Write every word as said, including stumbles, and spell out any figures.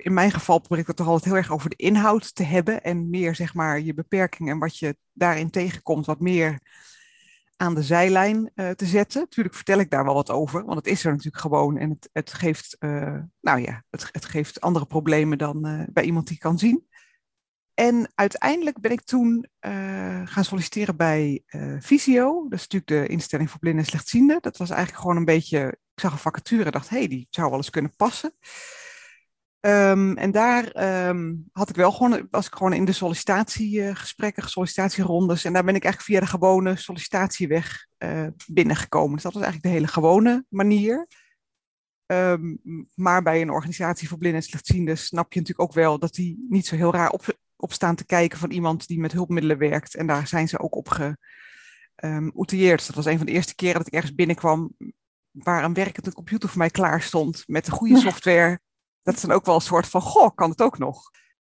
in mijn geval probeer ik het toch altijd heel erg over de inhoud te hebben en meer zeg maar je beperkingen en wat je daarin tegenkomt, wat meer aan de zijlijn uh, te zetten. Natuurlijk vertel ik daar wel wat over, want het is er natuurlijk gewoon en het, het geeft, uh, nou ja, het, het geeft andere problemen dan uh, bij iemand die kan zien. En uiteindelijk ben ik toen uh, gaan solliciteren bij uh, Visio. Dat is natuurlijk de instelling voor blinden en slechtzienden. Dat was eigenlijk gewoon een beetje, ik zag een vacature en dacht, hé, hey, die zou wel eens kunnen passen. Um, en daar um, had ik wel gewoon, was ik gewoon in de sollicitatiegesprekken, sollicitatierondes. En daar ben ik eigenlijk via de gewone sollicitatieweg uh, binnengekomen. Dus dat was eigenlijk de hele gewone manier. Um, maar bij een organisatie voor blinden en slechtzienden snap je natuurlijk ook wel dat die niet zo heel raar op, op staan te kijken van iemand die met hulpmiddelen werkt. En daar zijn ze ook op geoutilleerd. Um, dat was een van de eerste keren dat ik ergens binnenkwam waar een werkende computer voor mij klaar stond met de goede software. Dat is dan ook wel een soort van, goh, kan het ook nog?